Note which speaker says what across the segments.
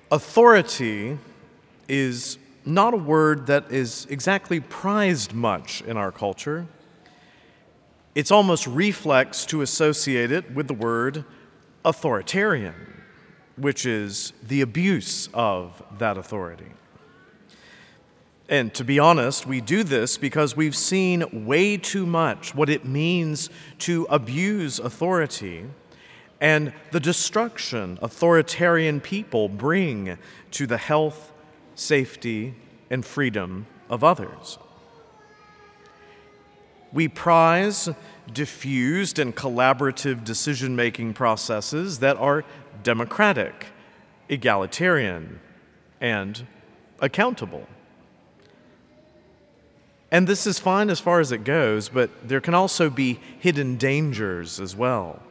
Speaker 1: Authority is not a word that is exactly prized much in our culture. It's almost reflex to associate it with the word authoritarian, which is the abuse of that authority. And to be honest, we do this because we've seen way too much what it means to abuse authority and the destruction authoritarian people bring to the health, safety, and freedom of others. We prize diffused and collaborative decision-making processes that are democratic, egalitarian, and accountable. And this is fine as far as it goes, but there can also be hidden dangers as well.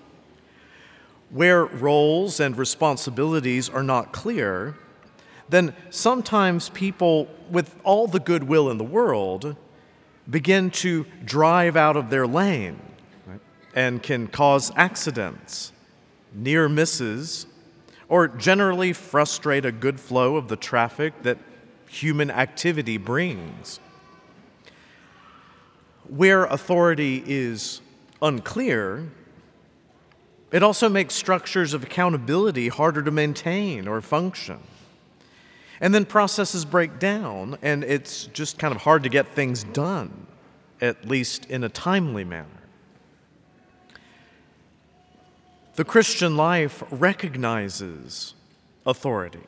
Speaker 1: Where roles and responsibilities are not clear, then sometimes people with all the goodwill in the world begin to drive out of their lane, right, and can cause accidents, near misses, or generally frustrate a good flow of the traffic that human activity brings. Where authority is unclear, it also makes structures of accountability harder to maintain or function. And then processes break down, and it's just kind of hard to get things done, at least in a timely manner. The Christian life recognizes authority.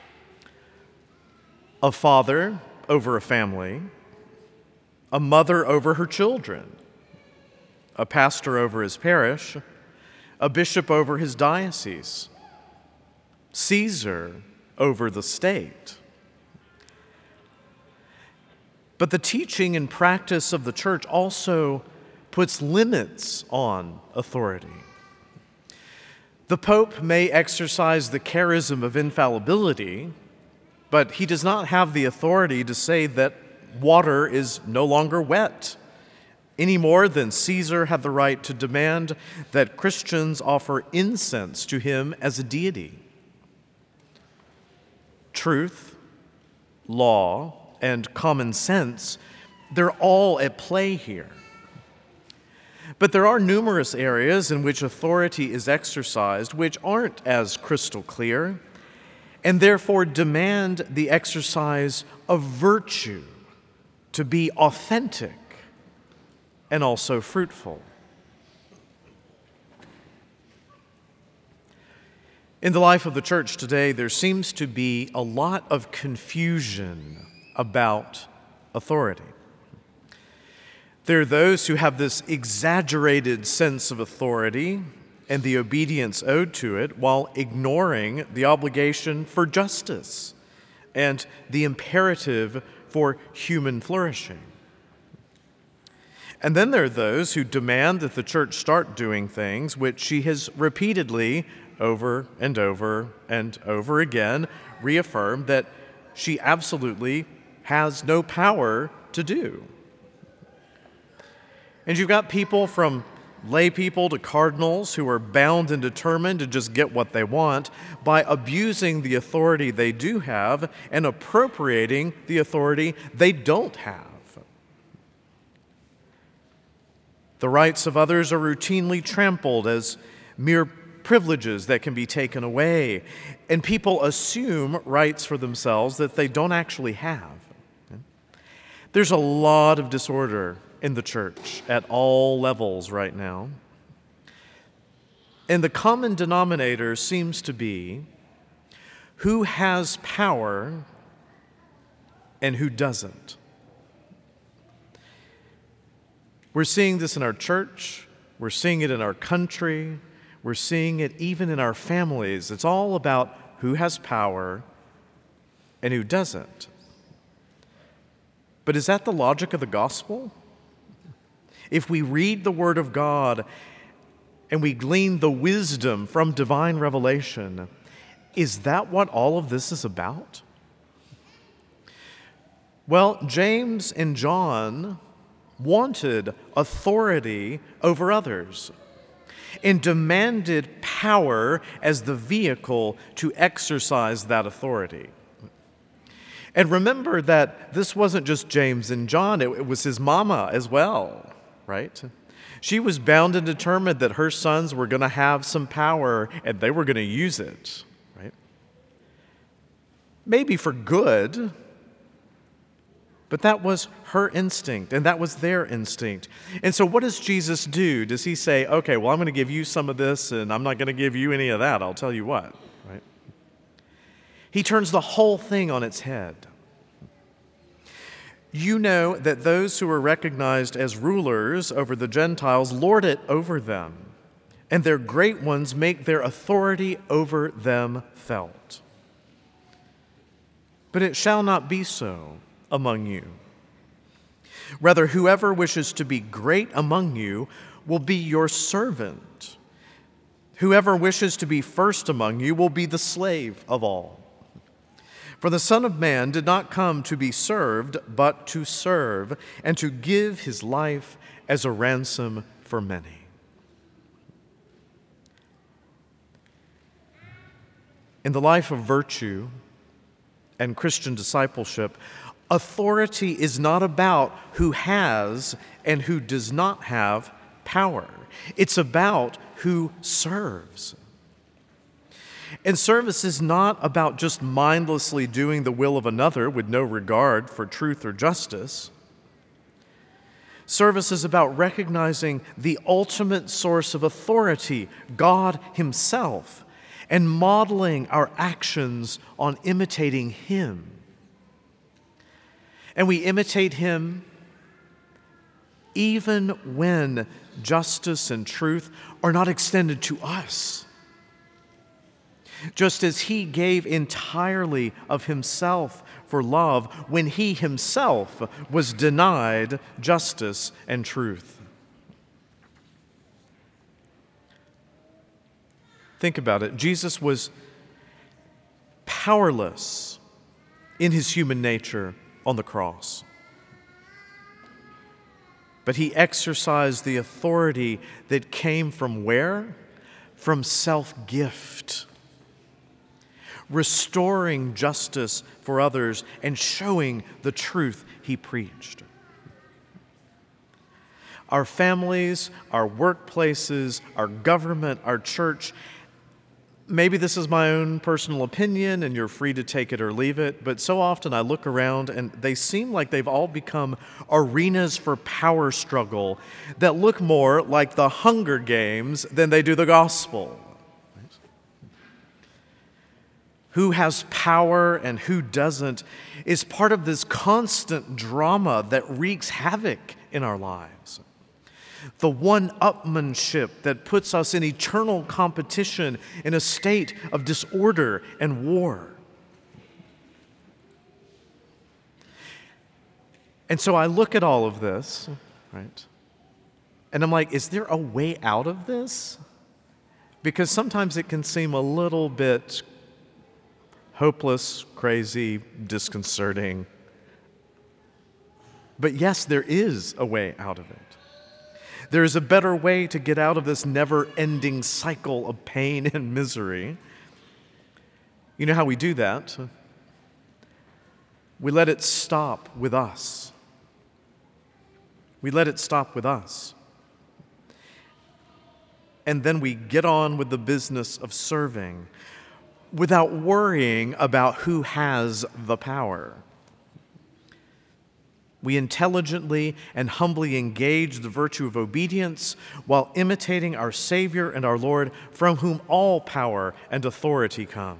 Speaker 1: A father over a family, a mother over her children, a pastor over his parish, a bishop over his diocese, Caesar over the state. But the teaching and practice of the church also puts limits on authority. The Pope may exercise the charism of infallibility, but he does not have the authority to say that water is no longer wet, any more than Caesar had the right to demand that Christians offer incense to him as a deity. Truth, law, and common sense, they're all at play here. But there are numerous areas in which authority is exercised which aren't as crystal clear, and therefore demand the exercise of virtue to be authentic and also fruitful. In the life of the church today, there seems to be a lot of confusion about authority. There are those who have this exaggerated sense of authority and the obedience owed to it while ignoring the obligation for justice and the imperative for human flourishing. And then there are those who demand that the church start doing things which she has repeatedly, over and over and over again, reaffirmed that she absolutely has no power to do. And you've got people from lay people to cardinals who are bound and determined to just get what they want by abusing the authority they do have and appropriating the authority they don't have. The rights of others are routinely trampled as mere privileges that can be taken away, and people assume rights for themselves that they don't actually have. There's a lot of disorder in the church at all levels right now. And the common denominator seems to be who has power and who doesn't. We're seeing this in our church, we're seeing it in our country, we're seeing it even in our families. It's all about who has power and who doesn't. But is that the logic of the gospel? If we read the Word of God and we glean the wisdom from divine revelation, is that what all of this is about? Well, James and John wanted authority over others. and demanded power as the vehicle to exercise that authority. And remember that this wasn't just James and John, it was his mama as well, right? She was bound and determined that her sons were going to have some power and they were going to use it, right? Maybe for good, but that was her instinct and that was their instinct. And so what does Jesus do? Does he say, okay, well, I'm going to give you some of this and I'm not going to give you any of that. I'll tell you what, right? He turns the whole thing on its head. You know that those who are recognized as rulers over the Gentiles lord it over them, and their great ones make their authority over them felt. But it shall not be so among you. Rather, whoever wishes to be great among you will be your servant. Whoever wishes to be first among you will be the slave of all. For the Son of Man did not come to be served, but to serve, and to give his life as a ransom for many. In the life of virtue and Christian discipleship, authority is not about who has and who does not have power. It's about who serves. And service is not about just mindlessly doing the will of another with no regard for truth or justice. Service is about recognizing the ultimate source of authority, God Himself, and modeling our actions on imitating Him. And we imitate Him even when justice and truth are not extended to us. Just as He gave entirely of Himself for love when He Himself was denied justice and truth. Think about it. Jesus was powerless in His human nature on the cross. But He exercised the authority that came from where? From self-gift. Restoring justice for others and showing the truth He preached. Our families, our workplaces, our government, our church, maybe this is my own personal opinion and you're free to take it or leave it, but so often I look around and they seem like they've all become arenas for power struggle that look more like the Hunger Games than they do the gospel. Who has power and who doesn't is part of this constant drama that wreaks havoc in our lives. The one-upmanship that puts us in eternal competition in a state of disorder and war. And so I look at all of this, right? And I'm like, is there a way out of this? Because sometimes it can seem a little bit hopeless, crazy, disconcerting. But yes, there is a way out of it. There is a better way to get out of this never-ending cycle of pain and misery. You know how we do that? We let it stop with us. We let it stop with us. And then we get on with the business of serving without worrying about who has the power. We intelligently and humbly engage the virtue of obedience while imitating our Savior and our Lord, from whom all power and authority come.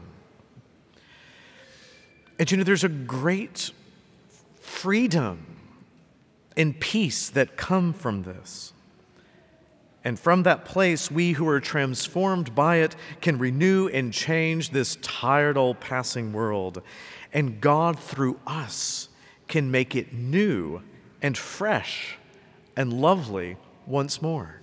Speaker 1: And you know, there's a great freedom and peace that come from this. And from that place, we who are transformed by it can renew and change this tired old passing world. And God, through us, can make it new and fresh and lovely once more.